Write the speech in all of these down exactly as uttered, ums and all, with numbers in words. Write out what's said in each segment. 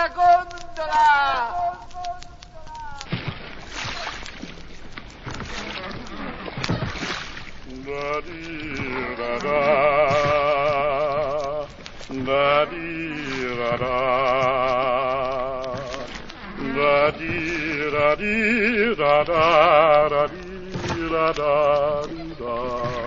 gondola! Da-dee-da-da, da-dee-da-da, da-dee-da-dee-da-da, da-dee-da-da-dee-da.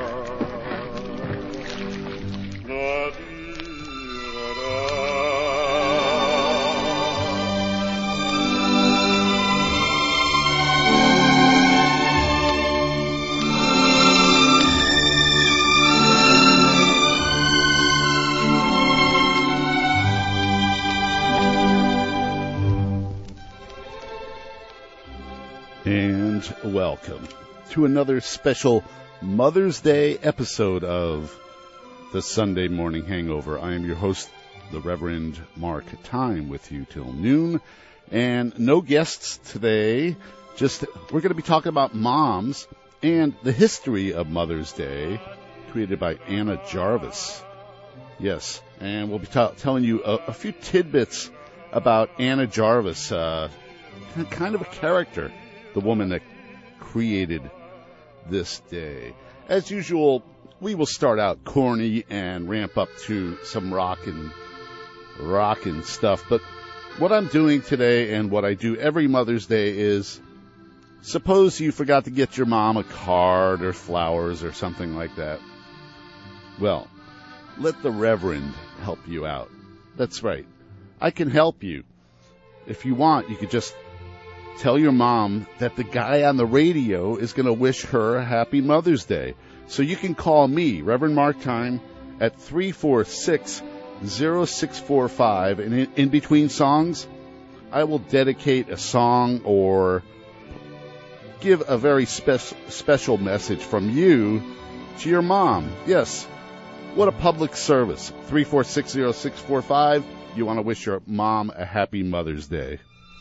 And welcome to another special Mother's Day episode of the Sunday Morning Hangover. I am your host, the Reverend Mark. Time with you till noon. And no guests today. Just we're going to be talking about moms and the history of Mother's Day, created by Anna Jarvis. Yes, and we'll be t- telling you a, a few tidbits about Anna Jarvis, uh, kind of a character. The woman that created this day. As usual, we will start out corny and ramp up to some rockin' rockin' stuff. But what I'm doing today and what I do every Mother's Day is, suppose you forgot to get your mom a card or flowers or something like that. Well, let the Reverend help you out. That's right. I can help you. If you want, you could just tell your mom that the guy on the radio is going to wish her a happy Mother's Day. So you can call me, Reverend Mark Time, at three four six, zero six four five. And in, in between songs, I will dedicate a song or give a very spe- special message from you to your mom. Yes, what a public service. three four six, zero six four five. You want to wish your mom a happy Mother's Day.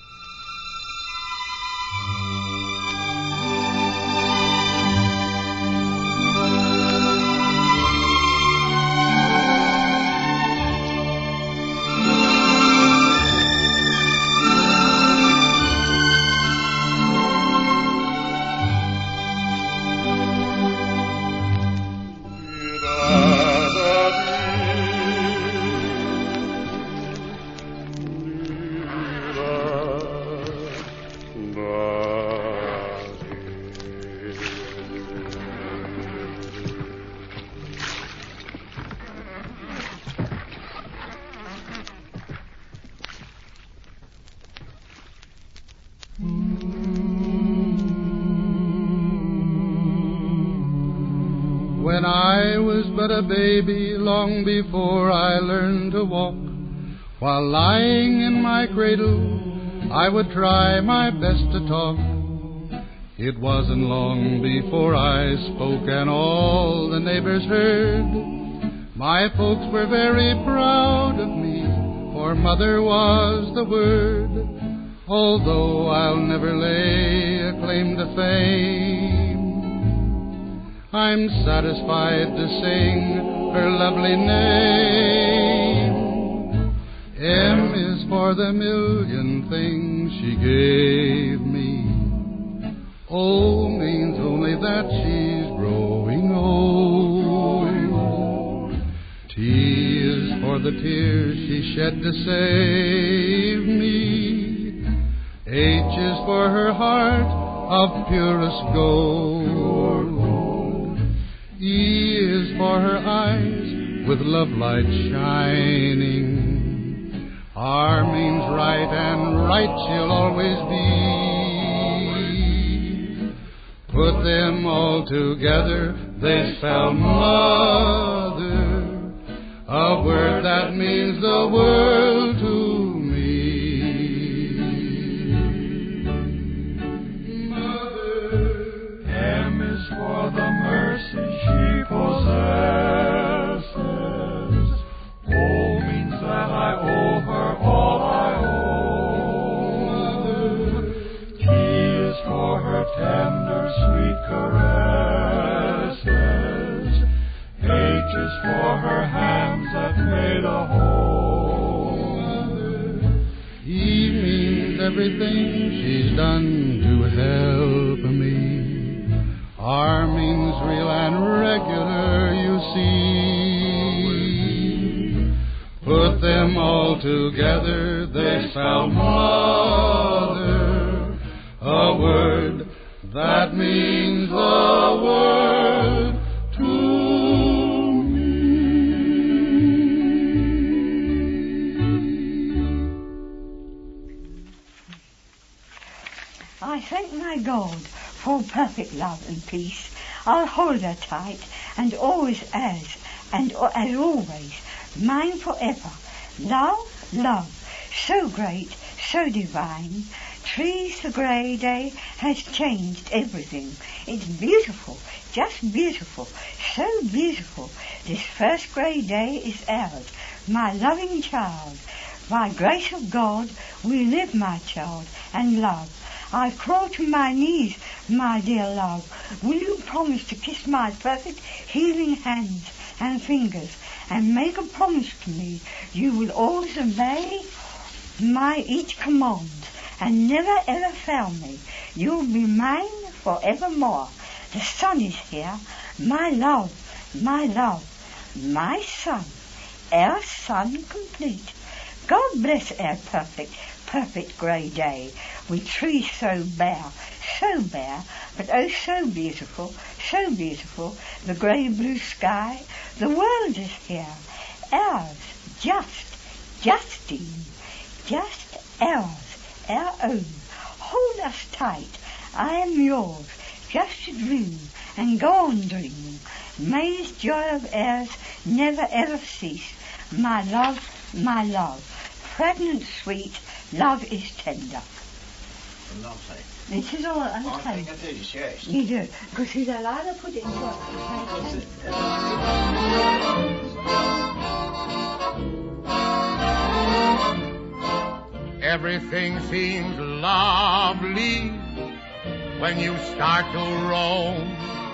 When I was but a baby, long before I learned to walk, while lying in my cradle, I would try my best to talk. It wasn't long before I spoke and all the neighbors heard. My folks were very proud of me, for mother was the word. Although I'll never lay a claim to fame, I'm satisfied to sing her lovely name. M is for the million things she gave me. O means only that she's growing old. T is for the tears she shed to save me. H is for her heart of purest gold. E is for her eyes with love light shining. R means right, and right she'll always be. Put them all together, they spell mother, a word that means the world to me. Mother. M is for the mercy she possesses. O means that I owe her all I owe. Mother. T is for her tender, sweet caresses. H is for her hands that made a home. everything she's done to help me. Arming's real and regular, you see. Put them all together, they spell mother, a word that means the world to me. I thank my God for perfect love and peace. I'll hold her tight and always as, and as always, mine forever. Love, love, so great, so divine. Trees, the grey day has changed everything. It's beautiful, just beautiful, so beautiful. This first grey day is ours, my loving child. By grace of God, we live, my child, and love. I crawl to my knees, my dear love. Will you promise to kiss my perfect healing hands and fingers, and make a promise to me you will always obey my each command, and never ever fail me. You'll be mine forevermore. The sun is here, my love, my love, my son, our son complete. God bless our perfect, perfect grey day, with trees so bare, so bare, but oh so beautiful, so beautiful, the grey blue sky. The world is here, ours, just, Justine, just ours, our own. Hold us tight, I am yours, just to dream, and go on dreaming. May this joy of ours never ever cease. My love, my love, pregnant sweet, love is tender. Lovely. This is all I'm I saying. think I do, yes. You do, because he's allowed to put it in what? Everything seems lovely when you start to roam.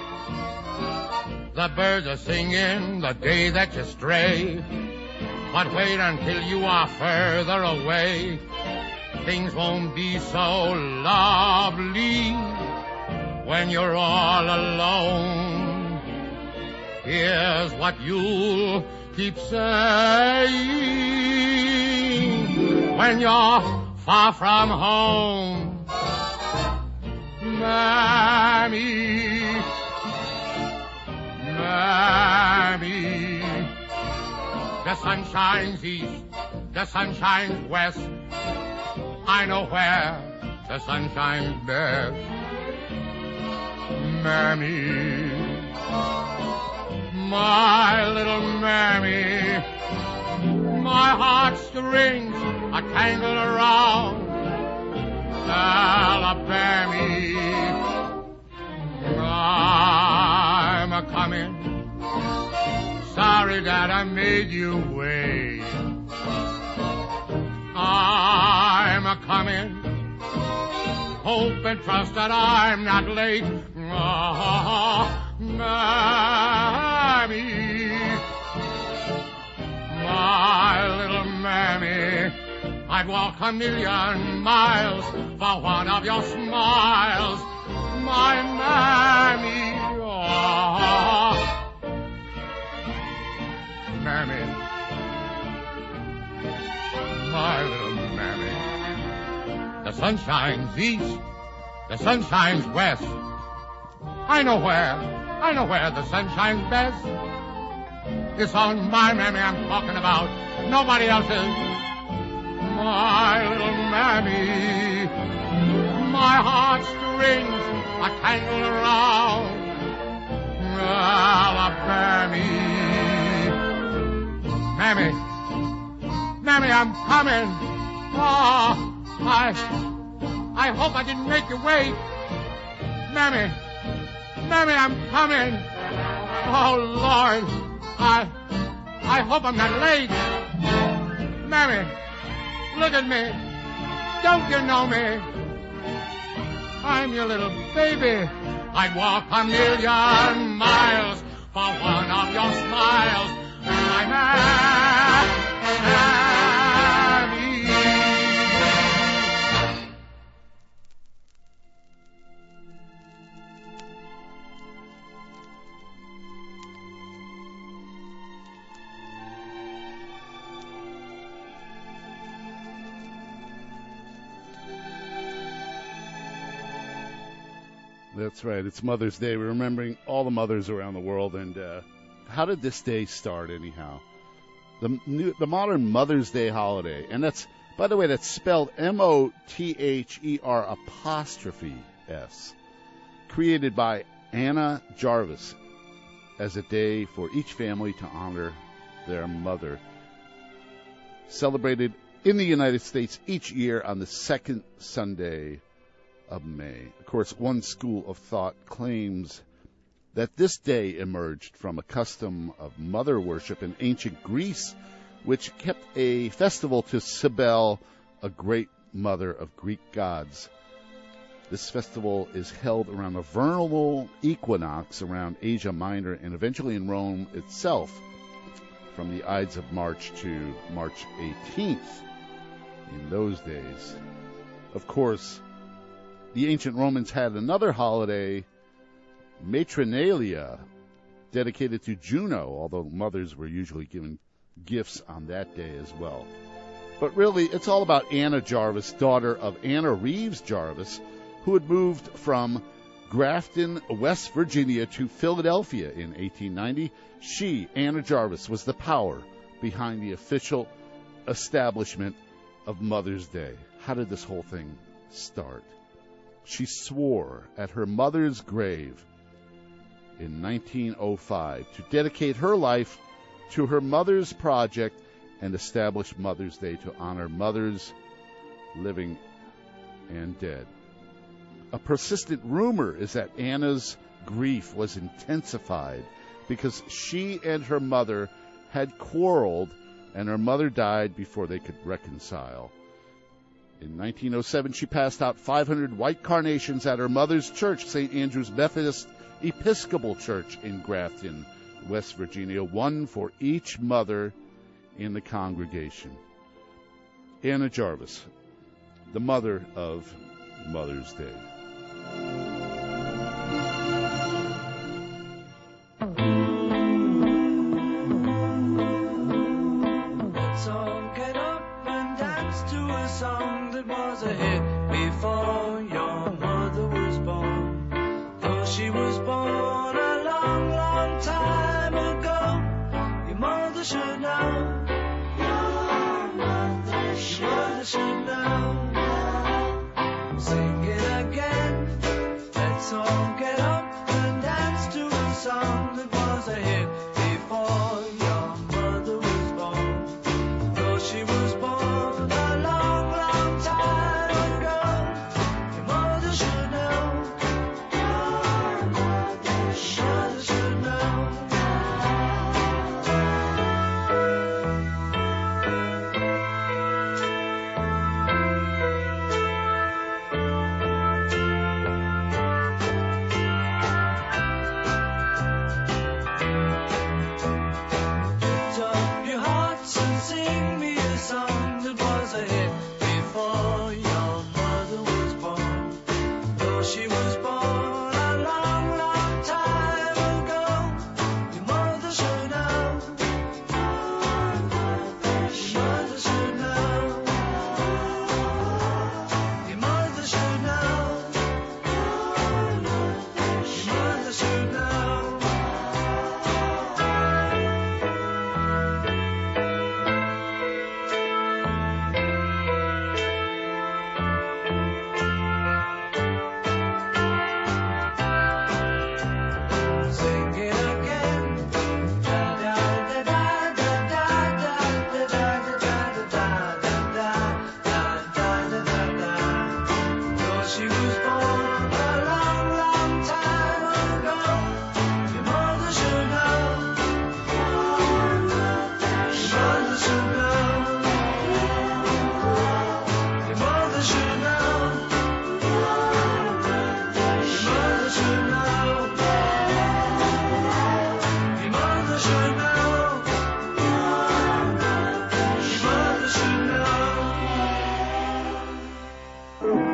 The birds are singing the day that you stray, but wait until you are further away. Things won't be so lovely when you're all alone. Here's what you'll keep saying when you're far from home. Mammy, Mammy, the sun shines east, the sun shines west. I know where the sun shines best. Mammy, my little Mammy, my heartstrings are tangled around Alabama. I'm a-comin', sorry that I made you wait. I'm a-comin', hope and trust that I'm not late. Oh, Mammy, my little Mammy, I'd walk a million miles for one of your smiles, my Mammy. Oh, Mammy, my little Mammy. The sun shines east, the sun shines west. I know where, I know where the sun shines best. It's on my Mammy I'm talking about, nobody else's. My little Mammy, my heartstrings are tangled around Alabama. Mammy, Mammy, I'm coming. Oh, I, I hope I didn't make you wait. Mammy, Mammy, I'm coming. Oh, Lord, I, I hope I'm not late. Mammy, look at me. Don't you know me? I'm your little baby. I'd walk a million miles for one of your smiles. My Mammy. That's right. It's Mother's Day. We're remembering all the mothers around the world. And uh, how did this day start, anyhow? The new, the modern Mother's Day holiday, and that's, by the way, that's spelled M O T H E R apostrophe S, created by Anna Jarvis as a day for each family to honor their mother, celebrated in the United States each year on the second Sunday of May. Of course, one school of thought claims that this day emerged from a custom of mother worship in ancient Greece, which kept a festival to Cybele, a great mother of Greek gods. This festival is held around a vernal equinox around Asia Minor and eventually in Rome itself from the Ides of March to March eighteenth in those days. Of course, the ancient Romans had another holiday, Matronalia, dedicated to Juno, although mothers were usually given gifts on that day as well. But really, it's all about Anna Jarvis, daughter of Anna Reeves Jarvis, who had moved from Grafton, West Virginia to Philadelphia in eighteen ninety. She, Anna Jarvis, was the power behind the official establishment of Mother's Day. How did this whole thing start? She swore at her mother's grave in nineteen oh five to dedicate her life to her mother's project and establish Mother's Day to honor mothers living and dead. A persistent rumor is that Anna's grief was intensified because she and her mother had quarreled and her mother died before they could reconcile. In nineteen oh seven, she passed out five hundred white carnations at her mother's church, Saint Andrew's Methodist Episcopal Church in Grafton, West Virginia, one for each mother in the congregation. Anna Jarvis, the mother of Mother's Day. Let's all get up and dance to a song that was a hit before your mother was born. Though she was born a long, long time ago, your mother should know. Your mother should, your mother should know. Sing it again. Let's all get up and dance to a song that was a hit before your mother was born. Though she was born a long, long time ago, your mother should know. Your mother should, mother should know. Lift up your hearts and sing me a song that was a hit before your mother was born. Though she was born a long, long time ago, your mother should know. Your mother should know. Your mother should know. Your mother should know. Sing it again. Da da da da da da da da da da da da da da da da. Though she was born a long, long time ago, your mother should know. Your mother should know. Your mother should know. Your mother should know. Your mother should know. Your mother should know.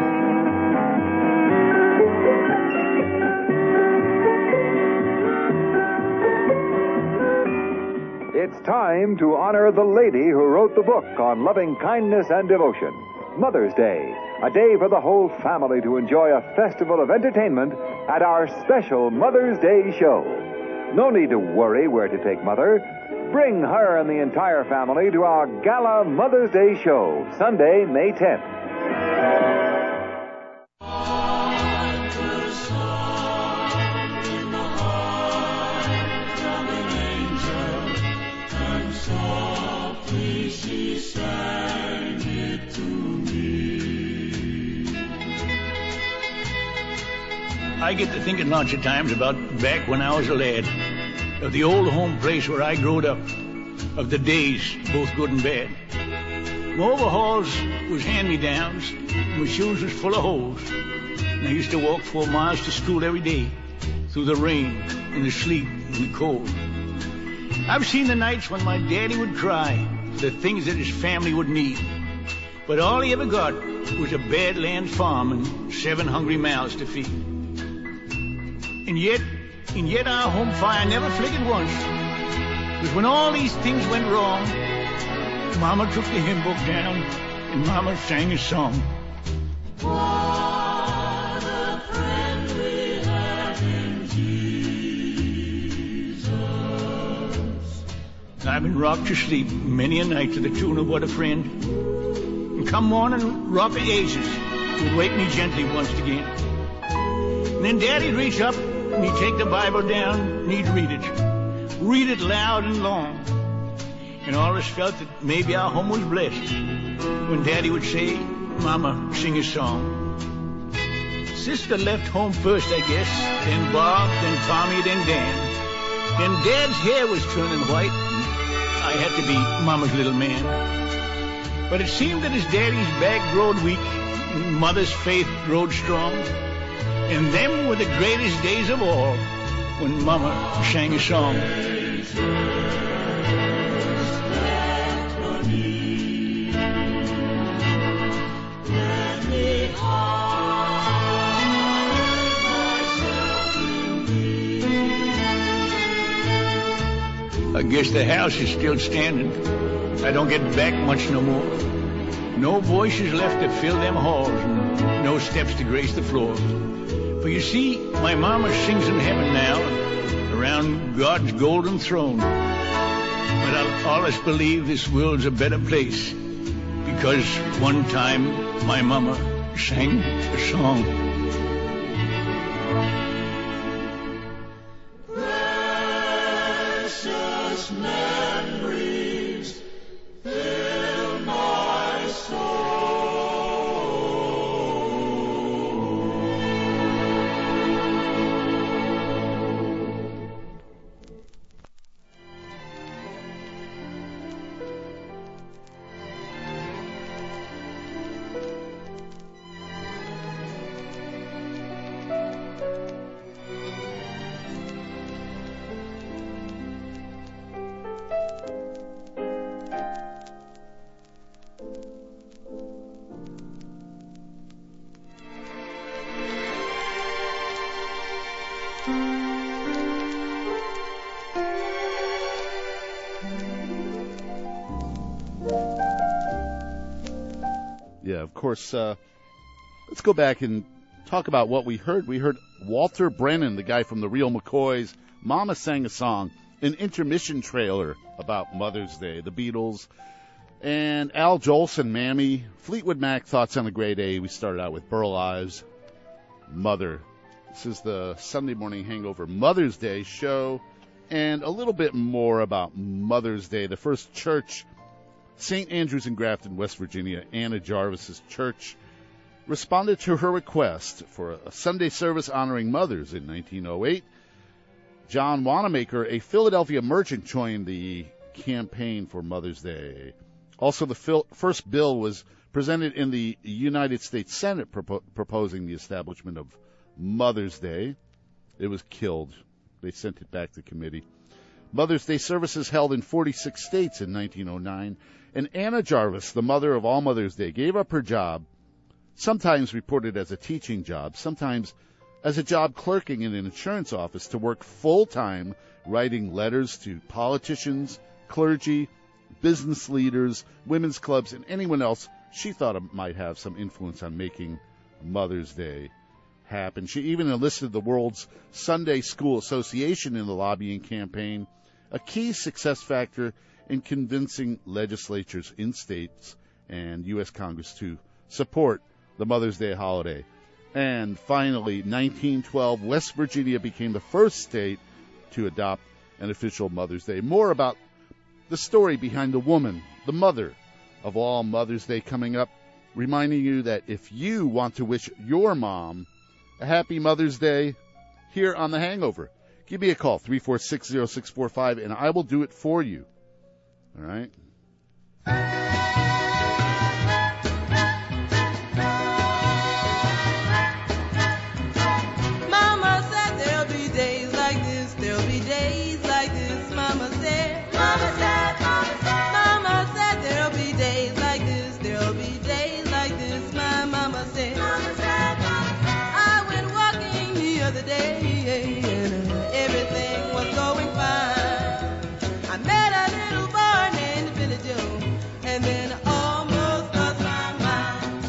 It's time to honor the lady who wrote the book on loving kindness and devotion. Mother's Day, A day for the whole family to enjoy a festival of entertainment at our special Mother's Day show. No need to worry where to take Mother. Bring her and the entire family to our Gala Mother's Day show, Sunday, May tenth. I get to thinking lots of times about back when I was a lad, of the old home place where I growed up, of the days, both good and bad. My overalls was hand-me-downs, my shoes was full of holes, and I used to walk four miles to school every day, through the rain, and the sleet, and the cold. I've seen the nights when my daddy would cry for the things that his family would need, but all he ever got was a badlands farm and seven hungry mouths to feed. And yet, and yet our home fire never flickered once. Because when all these things went wrong, Mama took the hymn book down and Mama sang a song. What a friend we have in Jesus. I've been rocked to sleep many a night to the tune of What a Friend. And come morning, Rock of Ages would wake me gently once again. And then Daddy'd reach up and he'd take the Bible down and he'd read it. Read it loud and long. And all of us felt that maybe our home was blessed when Daddy would say, Mama, sing a song. Sister left home first, I guess, then Bob, then Tommy, then Dan. Then Dad's hair was turning white and I had to be Mama's little man. But it seemed that as Daddy's back growed weak and Mother's faith growed strong, and them were the greatest days of all when Mama sang a song. I guess the house is still standing. I don't get back much no more. No voices left to fill them halls, and no steps to grace the floor. For you see, my mama sings in heaven now, around God's golden throne. But I'll always believe this world's a better place, because one time my mama sang a song. Precious memories fill my soul. Yeah, of course, uh, let's go back and talk about what we heard. We heard Walter Brennan, the guy from the Real McCoys. Mama sang a song, an intermission trailer about Mother's Day, the Beatles, and Al Jolson, Mammy, Fleetwood Mac, Thoughts on a Gray Day. We started out with Burl Ives, Mother. This is the Sunday Morning Hangover Mother's Day show, and a little bit more about Mother's Day. The first church, Saint Andrews in Grafton, West Virginia, Anna Jarvis's church, responded to her request for a Sunday service honoring mothers in nineteen oh eight. John Wanamaker, a Philadelphia merchant, joined the campaign for Mother's Day. Also, the fil- first bill was presented in the United States Senate propo- proposing the establishment of Mother's Day. It was killed. They sent it back to committee. Mother's Day services held in forty-six states in nineteen oh nine, and Anna Jarvis, the mother of all Mother's Day, gave up her job, sometimes reported as a teaching job, sometimes as a job clerking in an insurance office, to work full-time writing letters to politicians, clergy, business leaders, women's clubs, and anyone else she thought it might have some influence on making Mother's Day happen. She even enlisted the World's Sunday School Association in the lobbying campaign, a key success factor in convincing legislatures in states and U S Congress to support the Mother's Day holiday. And finally, nineteen twelve, West Virginia became the first state to adopt an official Mother's Day. More about the story behind the woman, the mother of all Mother's Day coming up, reminding you that if you want to wish your mom a happy Mother's Day here on The Hangover, give me a call, three four six, zero six four five, and I will do it for you. All right? Mama said there'll be days like this, there'll be days like this. Mama said, Mama said, Mama said, Mama said there'll be days like this, there'll be days like this. My mama said, Mama said, Mama said. I went walking the other day and everything was going fine. I met a little boy named Billy Joe, and then I almost lost my mind.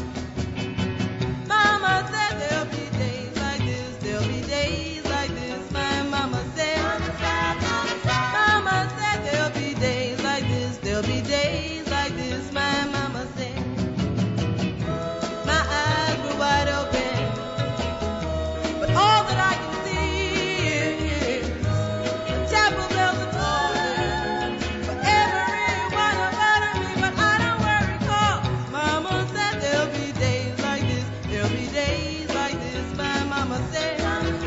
Mama said there'll be days like this, there'll be days like this. My mama said, Mama said, Mama said, Mama said there'll be days like this, there'll be days like this. My mama said. My eyes were wide open, but all that I can see is the chapel bells are tolling for everyone about me. But I don't worry, 'cause Mama said there'll be days like this, there'll be days like this. My mama said,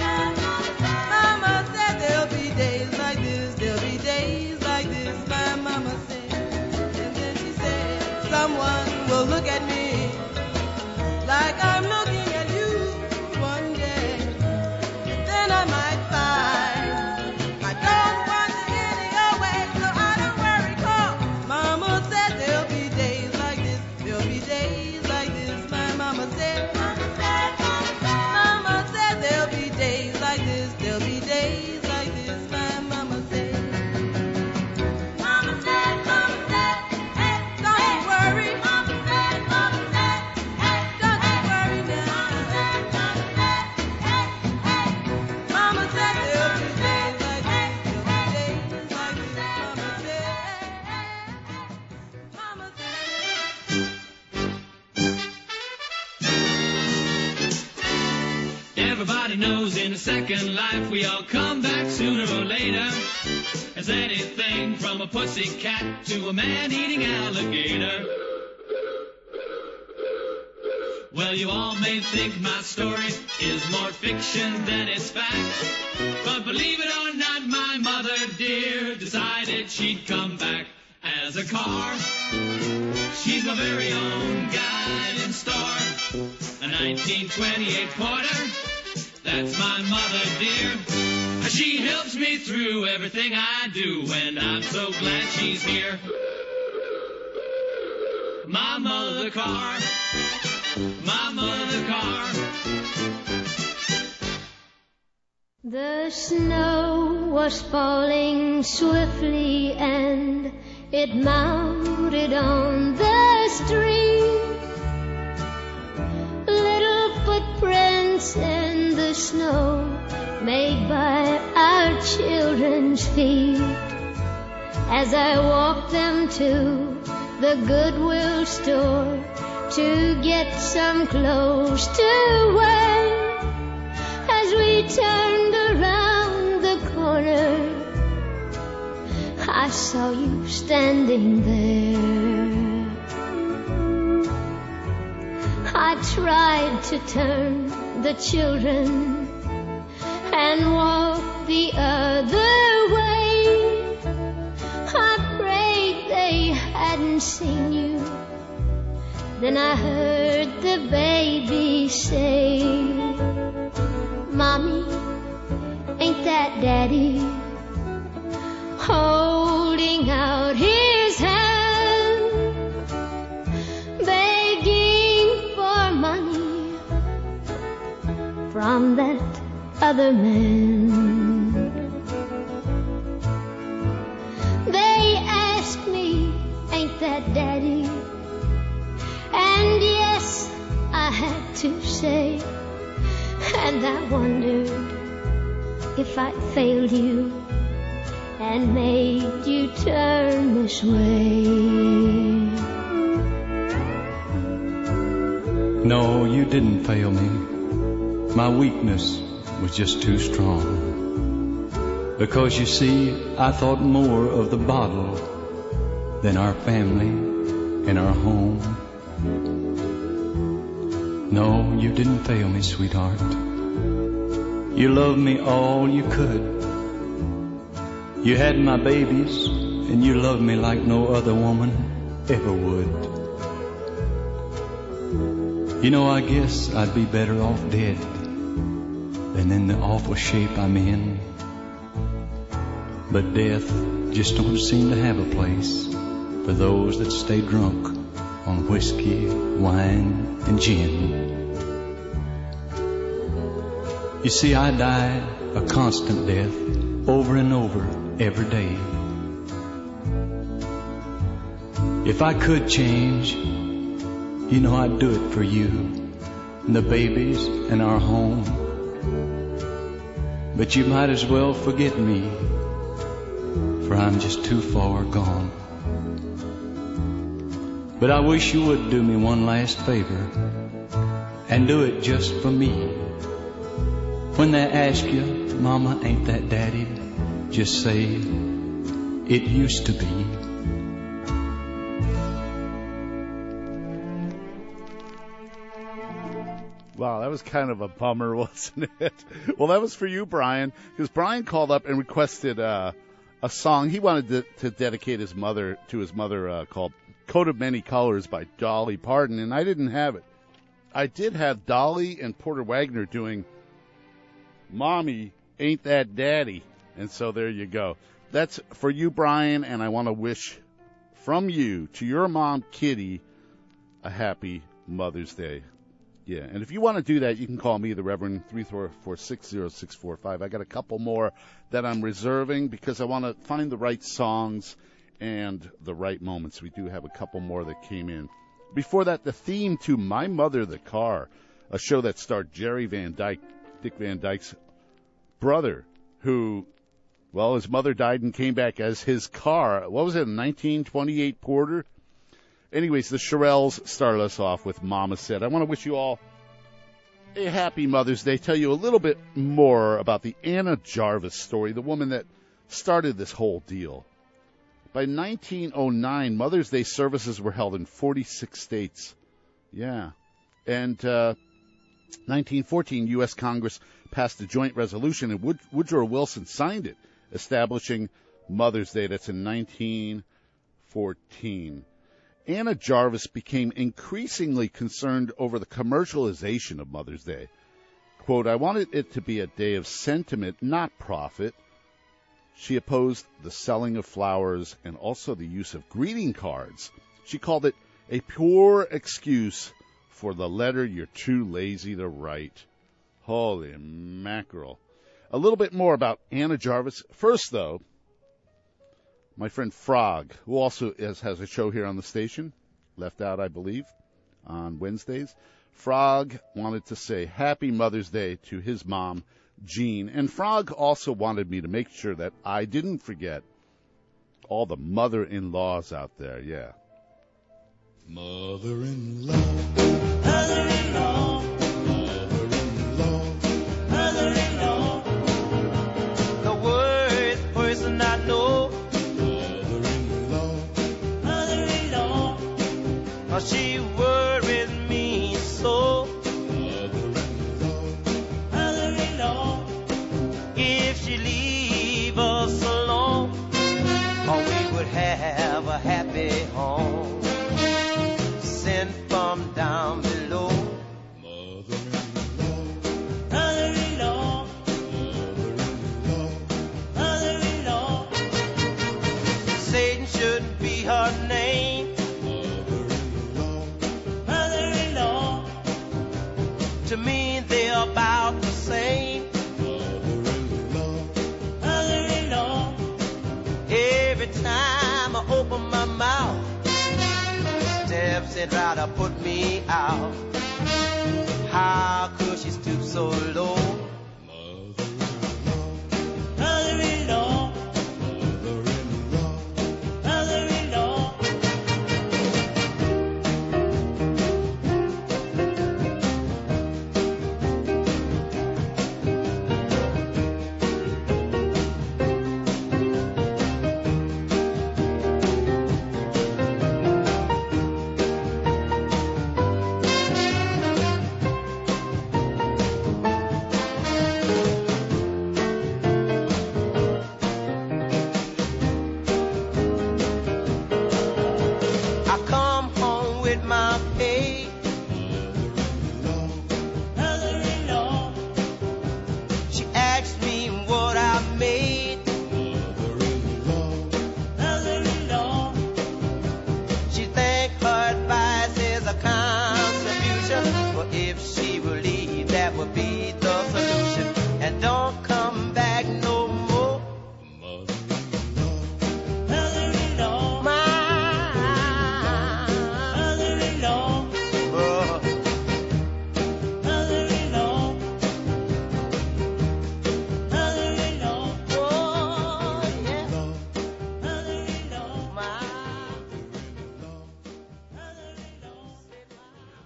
Mama said there'll be days like this, there'll be days like this. My mama said, and then she said, someone will look at me like I'm looking at you one day. Then I might find I don't want it any other way. So I don't worry, 'cause Mama said there'll be days like this, there'll be days like this. My mama said, Mama said, Mama said there'll be days like this, there'll be days like this. My mama said, Mama said, Mama said, hey, don't you worry. Mama said, Mama said, hey, don't you worry now. Mama said, Mama said, hey, hey. Mama said there'll be days like this, there'll be days like this. Mama said, hey, hey. Mama said. Everybody knows in a second life we all come back sooner or later. As anything from a pussycat to a man-eating alligator. Well, you all may think my story is more fiction than it's fact. But believe it or not, my mother dear decided she'd come back as a car. She's my very own guiding star. A nineteen twenty-eight Porter, that's my mother dear. She helps me through everything I do, and I'm so glad she's here. My mother car, my mother car. The snow was falling swiftly and it mounted on the street. Little footprints in the snow made by our children's feet. As I walked them to the Goodwill store to get some clothes to wear. As we turned around the corner, I saw you standing there. I tried to turn the children and walk the other way. I prayed they hadn't seen you. Then I heard the baby say, Mommy, ain't that Daddy? Holding out his hand, begging for money from that other man. They asked me, ain't that Daddy? And And I wondered if I'd failed you and made you turn this way. No, you didn't fail me. My weakness was just too strong. Because you see, I thought more of the bottle than our family and our home. No, you didn't fail me, sweetheart. You loved me all you could. You had my babies, and you loved me like no other woman ever would. You know, I guess I'd be better off dead than in the awful shape I'm in. But death just don't seem to have a place for those that stay drunk on whiskey, wine, and gin. You see, I die a constant death over and over every day. If I could change, you know I'd do it for you and the babies and our home. But you might as well forget me, for I'm just too far gone. But I wish you would do me one last favor and do it just for me. When they ask you, Mama, ain't that Daddy? Just say, it used to be. Wow, that was kind of a bummer, wasn't it? Well, that was for you, Brian, because Brian called up and requested uh, a song. He wanted to, to dedicate his mother to his mother uh, called Coat of Many Colors by Dolly Parton, and I didn't have it. I did have Dolly and Porter Wagner doing Mommy, Ain't That Daddy? And so there you go. That's for you, Brian, and I want to wish from you to your mom, Kitty, a happy Mother's Day. Yeah, and if you want to do that, you can call me, the Reverend, three four four, six zero six four five. I got a couple more that I'm reserving because I want to find the right songs and the right moments. We do have a couple more that came in. Before that, the theme to My Mother, the Car, a show that starred Jerry Van Dyke, Dick Van Dyke's brother, who, well, his mother died and came back as his car. What was it, a nineteen twenty-eight Porter? Anyways, the Shirelles started us off with Mama Said. I want to wish you all a happy Mother's Day. Tell you a little bit more about the Anna Jarvis story, the woman that started this whole deal. By nineteen oh nine, Mother's Day services were held in forty-six states. Yeah. And uh, nineteen fourteen, U S Congress passed a joint resolution, and Wood- Woodrow Wilson signed it, establishing Mother's Day. That's in nineteen fourteen. Anna Jarvis became increasingly concerned over the commercialization of Mother's Day. Quote, I wanted it to be a day of sentiment, not profit. She opposed the selling of flowers and also the use of greeting cards. She called it a pure excuse for the letter you're too lazy to write. Holy mackerel. A little bit more about Anna Jarvis. First, though, my friend Frog, who also is, has a show here on the station, left out, I believe, on Wednesdays. Frog wanted to say Happy Mother's Day to his mom, Jean. And Frog also wanted me to make sure that I didn't forget all the mother-in-laws out there, yeah. Mother-in-law, mother-in-law, mother-in-law, mother-in-law, the worst person I know. Mother-in-law, mother-in-law, oh, she worries me so. Mother-in-law, mother-in-law, if she leave us alone, oh, we would have a happy home. Sent from down below. Mother-in-law, mother-in-law, mother-in-law, mother-in-law. Satan shouldn't be her name. Mother-in-law, mother-in-law. To me, they're about the same. Mother-in-law, mother-in-law. Every time I open my mouth, steps and try to put me out. How could she stoop so low?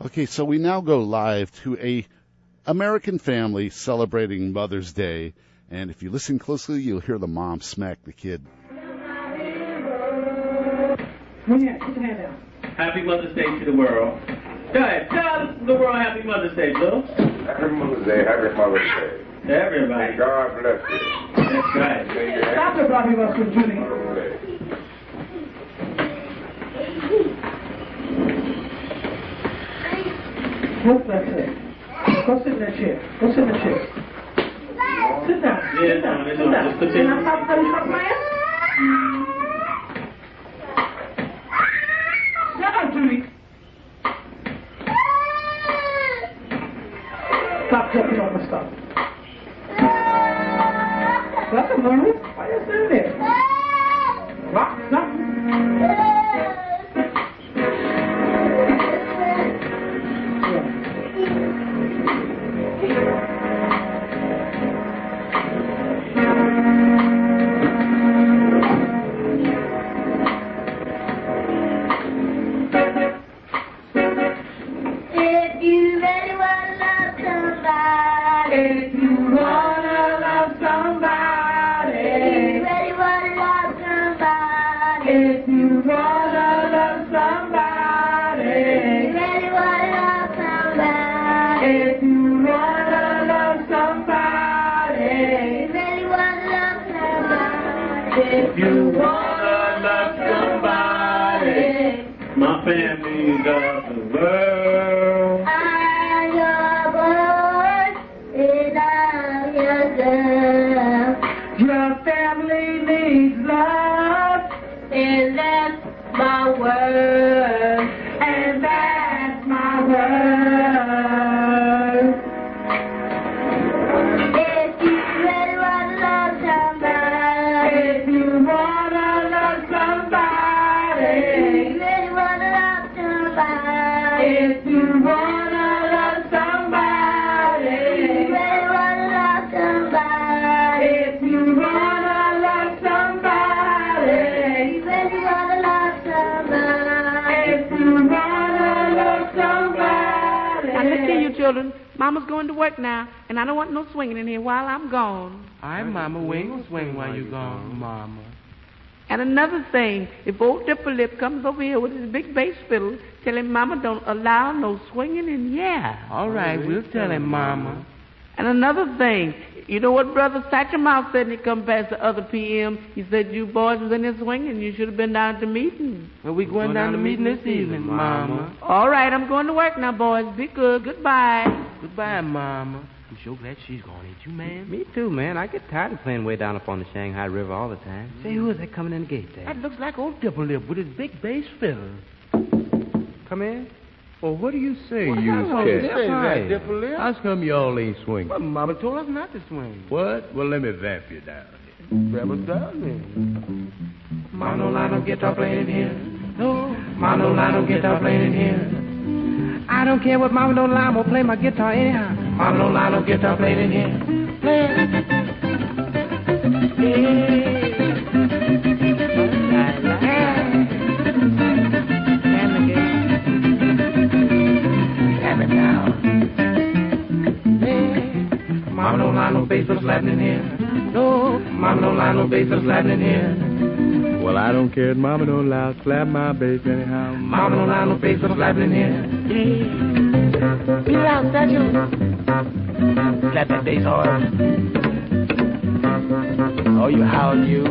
Okay, so we now go live to a American family celebrating Mother's Day, and if you listen closely, you'll hear the mom smack the kid. Happy Mother's Day to the world. Go ahead, tell the world Happy Mother's Day, Bill. Happy Mother's Day, Happy Mother's Day. To everybody. May God bless you. That's right. Stop it, Bobby Russell, Judy. What's that say? Go sit in that chair. Go sit in the chair. Sit down. Yeah, sit down. no, Sit down. just put Can I stop telling you something, man? Shut up, Judy. Stop jumping on the stuff. Stop it, Mary. Why are you sitting there? Stop. Stop. If you wanna love somebody, my family's of the world. I'm your boy, and I'm your girl. Your family needs love, and that's my word, and that's my word. If you really wanna love somebody, if you wanna love somebody, if you really wanna love somebody, if you wanna love somebody, if you really wanna love somebody, if you wanna love somebody, if you really wanna love somebody, if you wanna love somebody. Now listen, you children. Mama's going to work now, and I don't want no swinging in here while I'm gone. Aye, Mama, we ain't gonna swing while you gone, Mama. And another thing, if old Dipper Lip comes over here with his big bass fiddle, tell him Mama don't allow no swinging in here. All right, we'll tell him, Mama. And another thing, you know what Brother Satchermouth said when he come past the other P M? He said you boys was in there swinging. You should have been down at the meeting. Well, we going down to meeting this evening, Mama. All right, I'm going to work now, boys. Be good. Goodbye. Goodbye, Mama. I'm sure glad she's gone, ain't you, man? Me too, man. I get tired of playing way down up on the Shanghai River all the time. Say, who is that coming in the gate there? That looks like old Dipper Lip with his big bass fiddle. Come in. Well, what do you say, Well, you hello, kids? Dipper. Hi. Dipper Lip. How come y'all ain't swinging? Well, Mama told us not to swing. What? Well, let me vamp you down. Rebel down then. Mama don't lie, no guitar playing in here. No. Mama don't lie, no guitar playing in here. I don't care what Mama don't lie, I'm gonna play my guitar anyhow. Mama don't lie, no guitar playing in here. Play it. Damn it now. Mama don't lie, no bass was Latin in here. No, Mama don't lie, no bass was Latin in here. Well, I don't care if Mama don't allow, slap my bass anyhow. Mama don't lie, no bass was Latin in here. Be loud, statue. Slap that bass hard. Oh, you howl, you.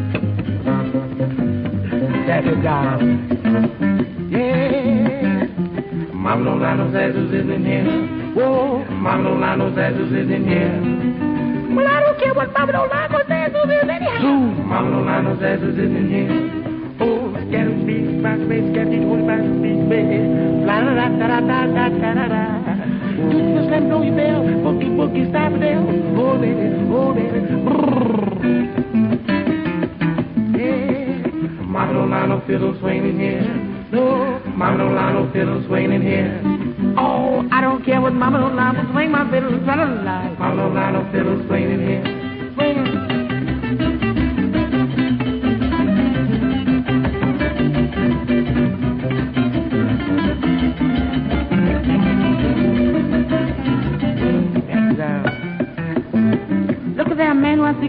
Slap it down. Yeah. Mama don't lie, no zazzles is in here. Whoa. Mama don't lie, no zazzles is in here. Well, I don't care what Mama don't lie, no zazzles is anyhow. Mama don't lie, no zazzles is in here. Oh, scatter beat, my space, scatter twenty my speed, baby. La da da da da da da da da. Do you just let me know your bell? Boogie, boogie, stop it there. Oh, baby, oh, baby. Yeah. Mama don't lie, no fiddle swinging in here. No, Mama don't lie, no fiddle swinging in here. Oh, I don't care what Mama don't lie, but swing my fiddle and try to lie. Mama don't lie, no fiddle swinging in here. Swinging.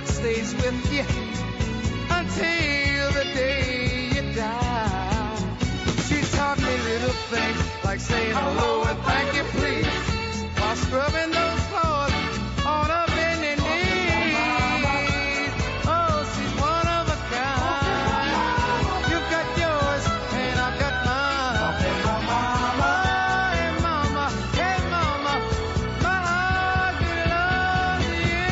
that stays with you until the day you die. She taught me little things like saying hello and thank you, please, while scrubbing those floors on her bending knees. Oh, she's one of a kind. You've got yours and I've got mine. Oh, hey, mama, hey, mama, my heart belongs to you.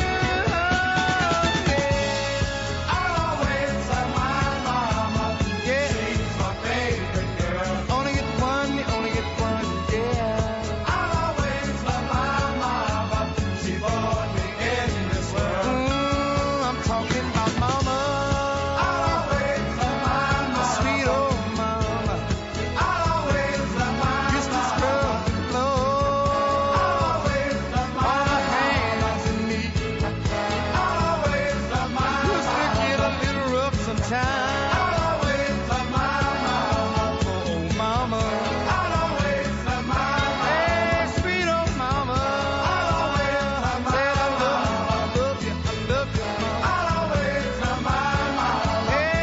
Yeah. I'll always love my mama. Yeah. She's my favorite girl. Only get one, you only get one, yeah. I'll always love my mama. She brought me in this world. Mm, I'm talking about mama. I'll always love my mama. Sweet old mama. I'll always love my mama. Used to scrub the floor. I'll always love my mama. On her hands and me. I'll always love my mama. Used to get a little rough sometimes. I'll always love my mama. Oh, mama. I'll always love my mama. Hey, sweet old mama. I'll always love my mama. I love you, I love you, mama. I'll always love my mama. Hey,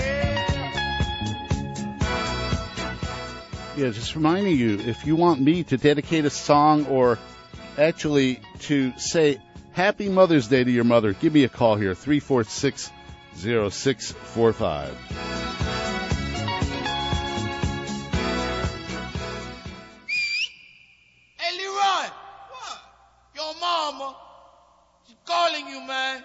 yeah. Yeah, just reminding you, if you want me to dedicate a song or actually to say Happy Mother's Day to your mother, give me a call here, three four six, zero six four five. Hey, Leroy. What? Your mama. She's calling you, man.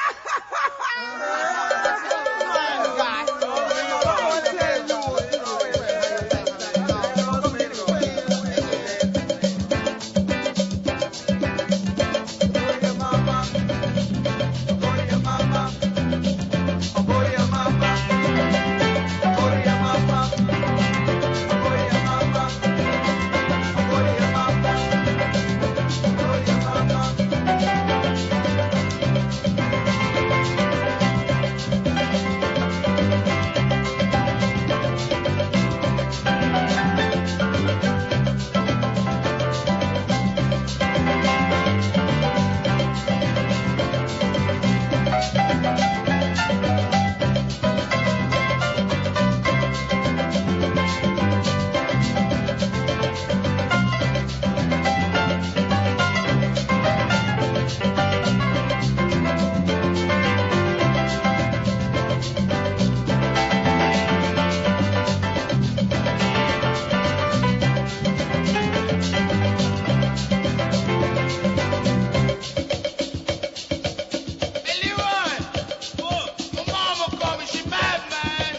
Hey, Leroy. What? Your mama called me. She mad, man.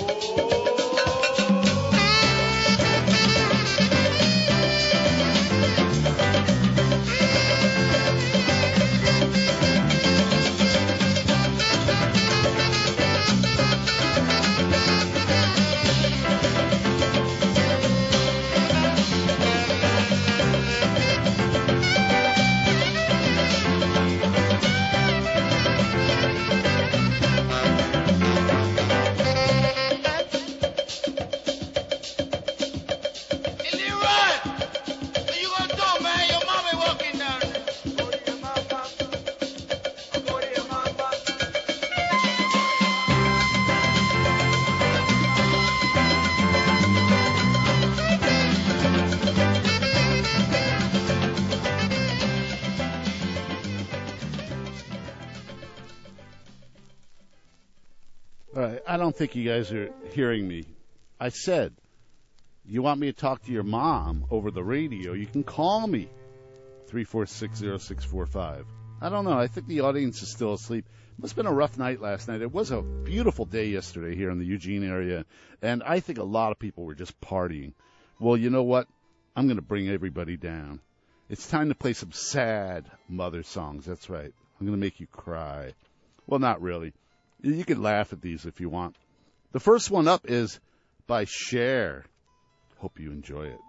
Hey, Leroy. What you gonna do, man? Your mama walking down there. All right, I don't think you guys are hearing me. I said, you want me to talk to your mom over the radio, you can call me, three four six, zero six four five. I don't know, I think the audience is still asleep. It must have been a rough night last night. It was a beautiful day yesterday here in the Eugene area, and I think a lot of people were just partying. Well, you know what? I'm going to bring everybody down. It's time to play some sad mother songs. That's right. I'm going to make you cry. Well, not really. You can laugh at these if you want. The first one up is by Cher. Hope you enjoy it.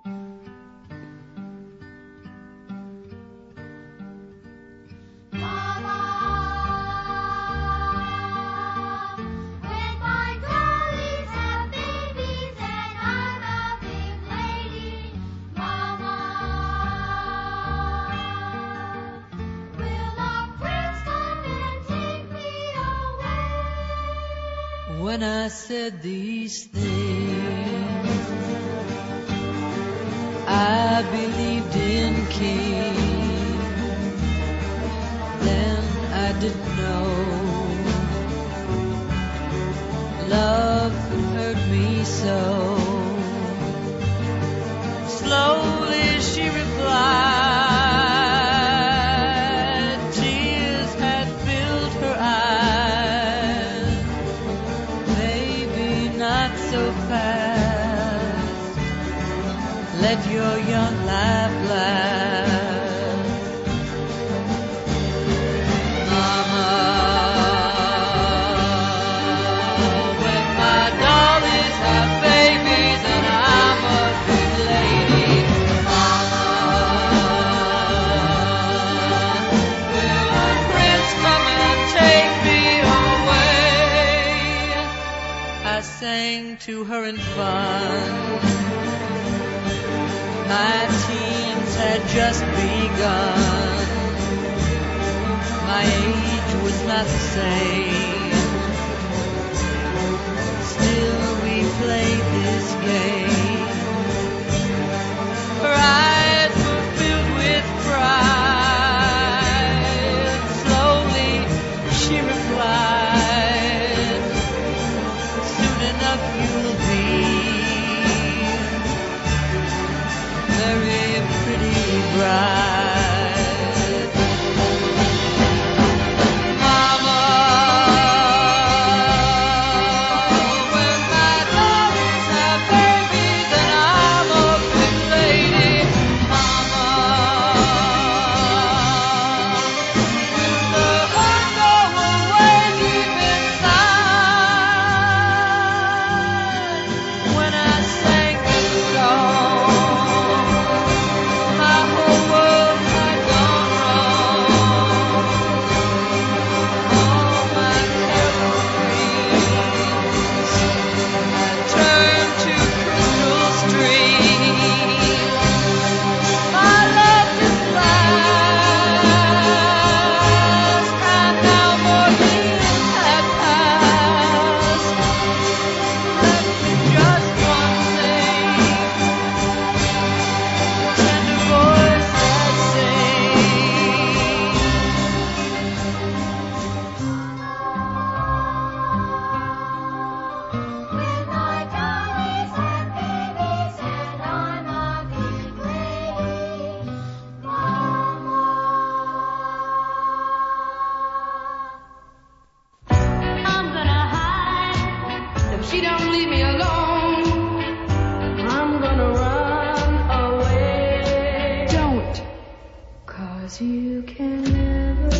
Will our friends come and take me when I said these things. I believed in King, then I didn't know love could hurt me so. Slowly she replied, tears had filled her eyes. Maybe not so fast, let your young life last. Mama, when my dollies have babies and I'm a big lady, Mama, will a prince come and take me away? I sang to her in fun. My teens had just begun. My age was not the same. Still we played this game. Her eyes were filled with pride. Slowly she replied, soon enough you'll be very pretty bride. Mama, when my daughters have babies and I'm a big lady, Mama, will the hurt go away deep inside? When I sang this song, my whole world had gone wrong. All my careful dreams had turned to crystal streams. My love didn't last, and now more years have passed. Let me just one thing, tender voice that sings. When my dollies have babies and I'm a big lady, Mama. I'm gonna hide if she don't leave me alone. I'm gonna run away. Don't, 'cause you can never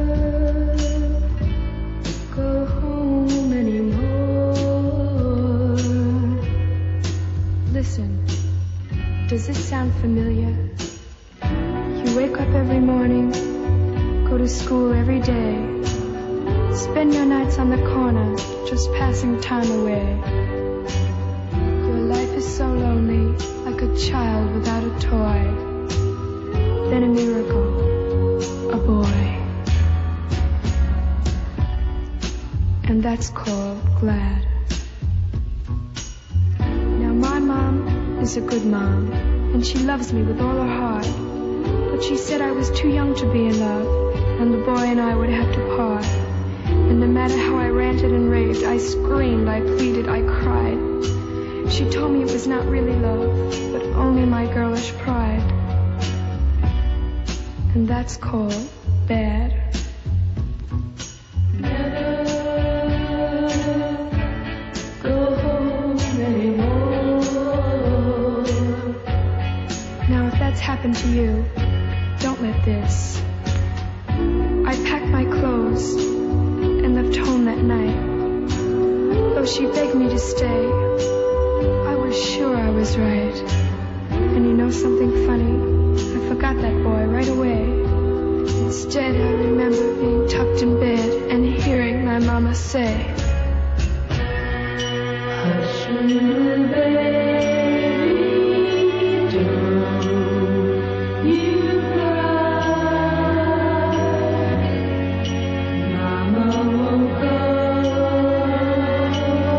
go home anymore. Listen, does this sound familiar? You wake up every morning, go to school every day, spend your nights on the corner, just passing time away. Your life is so lonely, like a child without a toy. Then a miracle, a boy. And that's called glad. Now my mom is a good mom, and she loves me with all her heart. But she said I was too young to be in love, and the boy and I would have to part. And no matter how I ranted and raved, I screamed, I pleaded, I cried. She told me it was not really love, but only my girlish pride. And that's called bad. Go home anymore. Now if that's happened to you, don't let this. I packed my clothes and left home that night. Though she begged me to stay, I was sure I was right. And you know something funny? I forgot that boy right away. Instead, I remember being tucked in bed and hearing my mama say, Hush, little baby, don't you cry. Mama won't go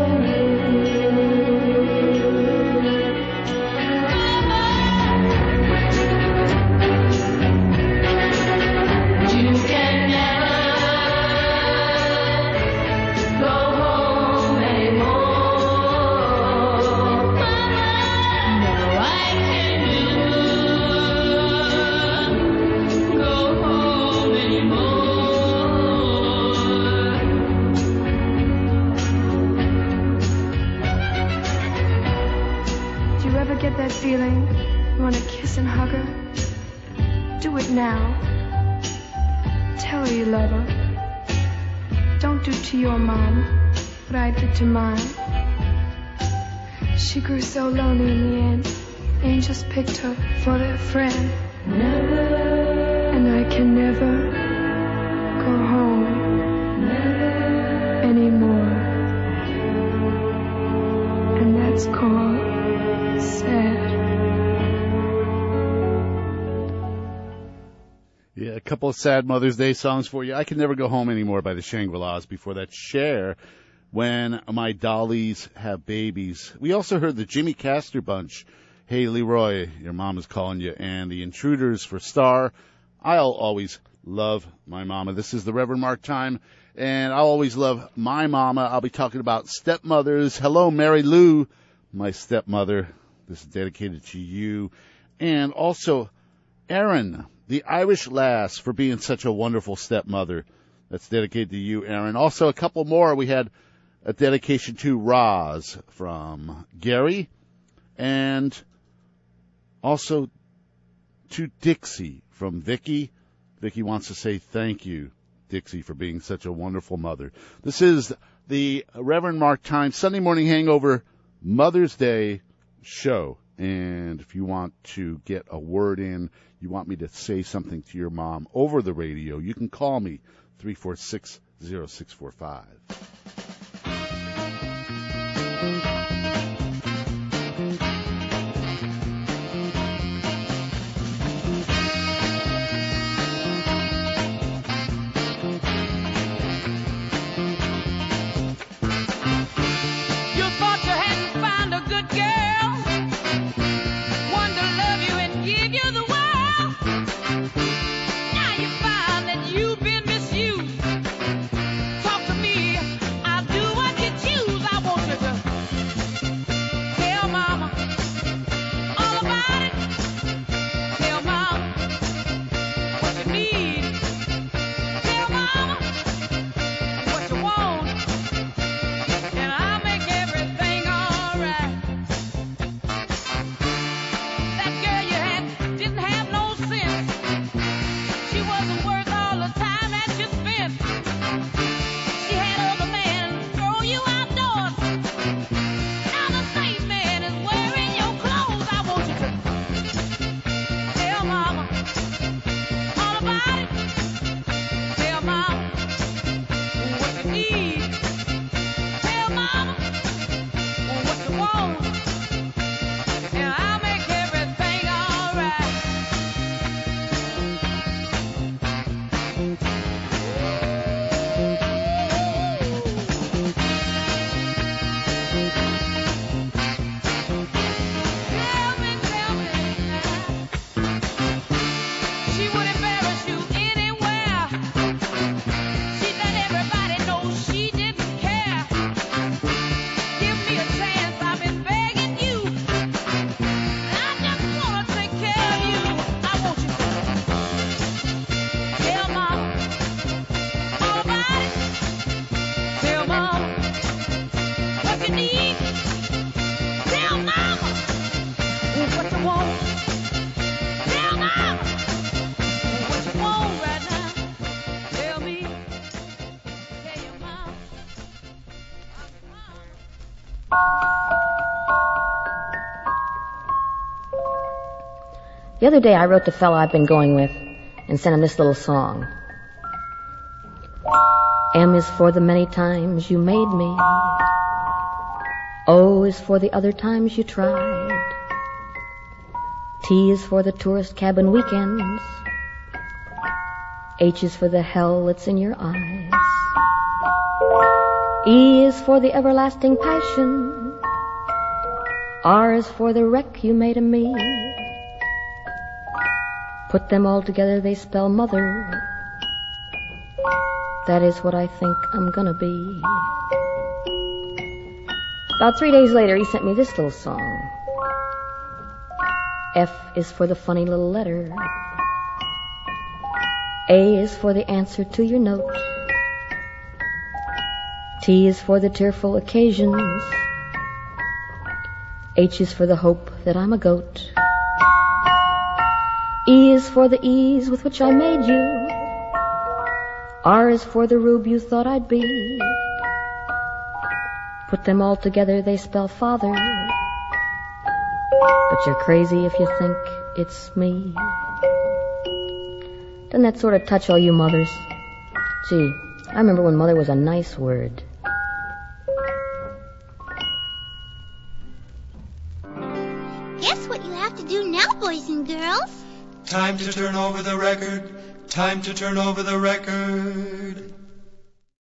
you ever get that feeling you want to kiss and hug her, do it now. Tell her you love her. Don't do to your mom what I did to mine. She grew so lonely in the end. Angels picked her for their friend. Never. And I can never go home anymore. And that's called sad. Yeah, a couple of sad Mother's Day songs for you. I Can Never Go Home Anymore by the Shangri-Las. Before that, Cher, When My Dollies Have Babies. We also heard the Jimmy Castor Bunch, Hey Leroy, Your Mama's Calling You, and the Intruders for Star, I'll Always Love My Mama. This is the Reverend Mark Time, and I'll always love my mama. I'll be talking about stepmothers. Hello, Mary Lou, my stepmother. This is dedicated to you. And also, Erin, the Irish lass, for being such a wonderful stepmother. That's dedicated to you, Erin. Also, a couple more. We had a dedication to Roz from Gary, and also to Dixie from Vicky. Vicky wants to say thank you, Dixie, for being such a wonderful mother. This is the Reverend Mark Time Sunday Morning Hangover Mother's Day show. And if you want to get a word in, you want me to say something to your mom over the radio, you can call me, three four six, zero six four five. The other day I wrote the fellow I've been going with and sent him this little song. M is for the many times you made me. O is for the other times you tried. T is for the tourist cabin weekends. H is for the hell that's in your eyes. E is for the everlasting passion. R is for the wreck you made of me. Put them all together, they spell mother. That is what I think I'm gonna be. About three days later, he sent me this little song. F is for the funny little letter. A is for the answer to your note. T is for the tearful occasions. H is for the hope that I'm a goat. E is for the ease with which I made you. R is for the rube you thought I'd be. Put them all together, they spell father. But you're crazy if you think it's me. Doesn't that sort of touch all you mothers? Gee, I remember when mother was a nice word. Guess what you have to do now, boys and girls? Time to turn over the record. Time to turn over the record.